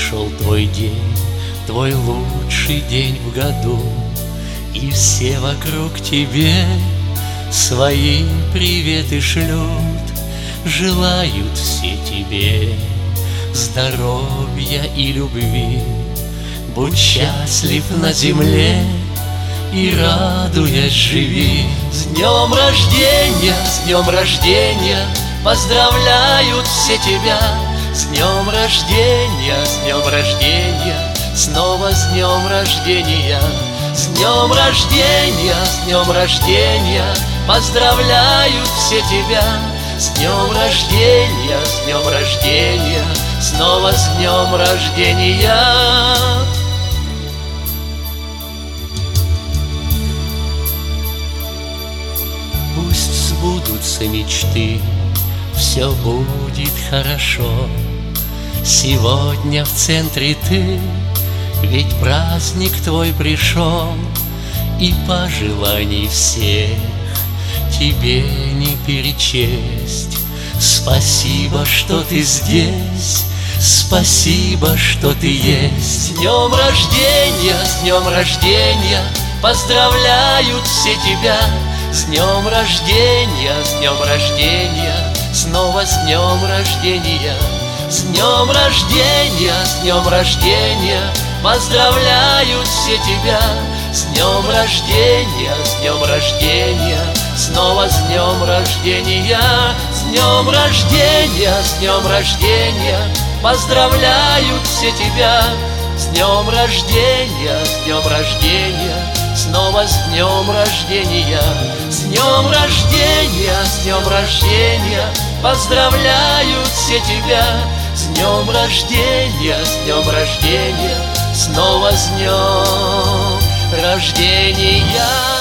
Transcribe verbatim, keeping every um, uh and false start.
Пришел твой день, твой лучший день в году, и все вокруг тебе свои приветы шлют. Желают все тебе здоровья и любви. Будь счастлив на земле и, радуясь, живи. С днем рождения, с днем рождения поздравляют все тебя. С днем рождения, с днем рождения, снова с днем рождения. С днем рождения, с днем рождения поздравляют все тебя. С днем рождения, с днем рождения, снова с днем рождения. Пусть сбудутся мечты, все будет хорошо. Сегодня в центре ты, ведь праздник твой пришел, и пожеланий всех тебе не перечесть. Спасибо, что ты здесь, спасибо, что ты есть. С днем рождения, с днем рождения поздравляют все тебя. С днем рождения, с днем рождения, снова с днем рождения. С днем рождения, с днем рождения поздравляют все тебя. С днем рождения, с днем рождения, снова с днем рождения. С днем рождения, с днем рождения поздравляют все тебя. С днем рождения, с днем рождения, снова с днем рождения. С днем рождения, с днем рождения поздравляют все тебя. С днем рождения, с днем рождения, снова с днем рождения.